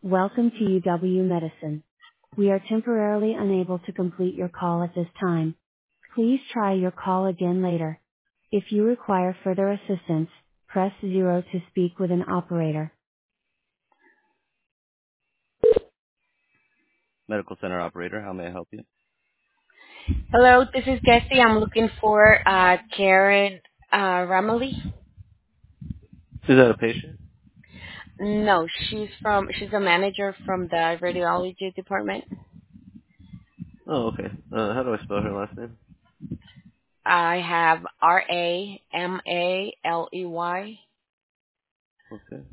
Welcome to UW Medicine. We are temporarily unable to complete your call at this time. Please try your call again later. If you require further assistance, press 0 to speak with an operator. Medical center operator, how may I help you? Hello, this is Jesse. I'm looking for Karen Ramley. Is that a patient? No, she's a manager from the radiology department. Oh, okay. How do I spell her last name? I have Ramaley. Okay.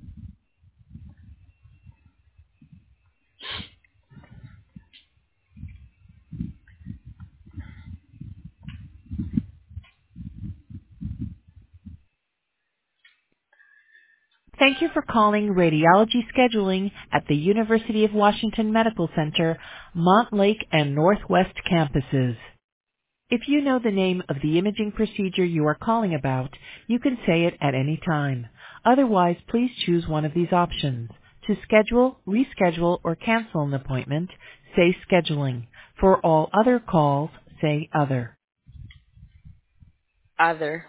Thank you for calling radiology scheduling at the University of Washington Medical Center, Montlake and Northwest campuses. If you know the name of the imaging procedure you are calling about, you can say it at any time. Otherwise, please choose one of these options. To schedule, reschedule, or cancel an appointment, say scheduling. For all other calls, say other. Other.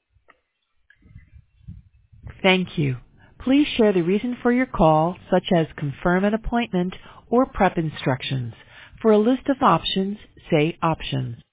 Thank you. Please share the reason for your call, such as confirm an appointment or prep instructions. For a list of options, say options.